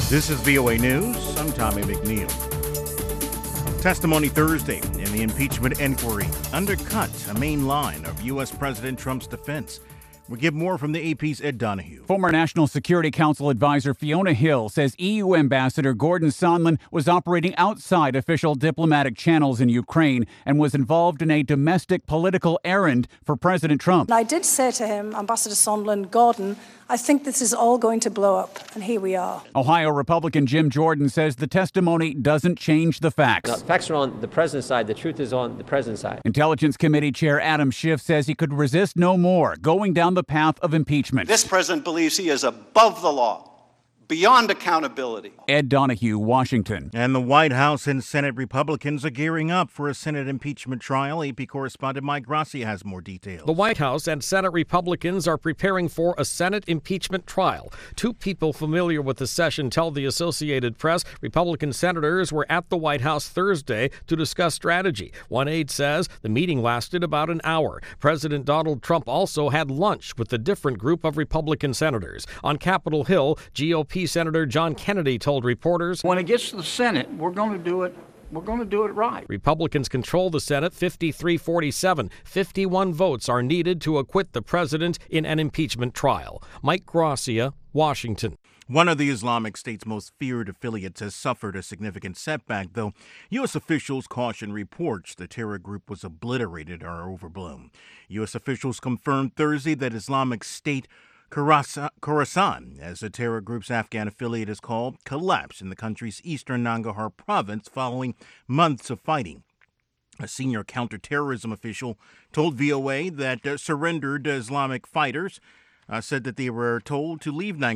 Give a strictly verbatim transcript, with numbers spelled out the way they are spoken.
This is V O A News. I'm Tommy McNeil. Testimony Thursday in the impeachment inquiry undercuts a main line of U S. President Trump's defense. We get more from the A P's Ed Donahue. Former National Security Council advisor Fiona Hill says E U Ambassador Gordon Sondland was operating outside official diplomatic channels in Ukraine and was involved in a domestic political errand for President Trump. And I did say to him, Ambassador Sondland, Gordon, I think this is all going to blow up, and here we are. Ohio Republican Jim Jordan says the testimony doesn't change the facts. No, the facts are on the president's side. The truth is on the president's side. Intelligence Committee Chair Adam Schiff says he could resist no more, going down the path of impeachment. This president believes he is above the law, beyond accountability. Ed Donahue, Washington. And the White House and Senate Republicans are gearing up for a Senate impeachment trial. A P correspondent Mike Grassi has more details. The White House and Senate Republicans are preparing for a Senate impeachment trial. Two people familiar with the session tell the Associated Press Republican senators were at the White House Thursday to discuss strategy. One aide says the meeting lasted about an hour. President Donald Trump also had lunch with a different group of Republican senators. On Capitol Hill, G O P Senator John Kennedy told reporters, when it gets to the Senate, we're going to do it. We're going to do it right. Republicans control the Senate fifty-three forty-seven. fifty-one votes are needed to acquit the president in an impeachment trial. Mike Gracia, Washington. One of the Islamic State's most feared affiliates has suffered a significant setback, though U S officials caution reports the terror group was obliterated or overblown. U S officials confirmed Thursday that Islamic State Khorasan, as the terror group's Afghan affiliate is called, collapsed in the country's eastern Nangarhar province following months of fighting. A senior counterterrorism official told V O A that uh, surrendered Islamic fighters uh, said that they were told to leave Nangarhar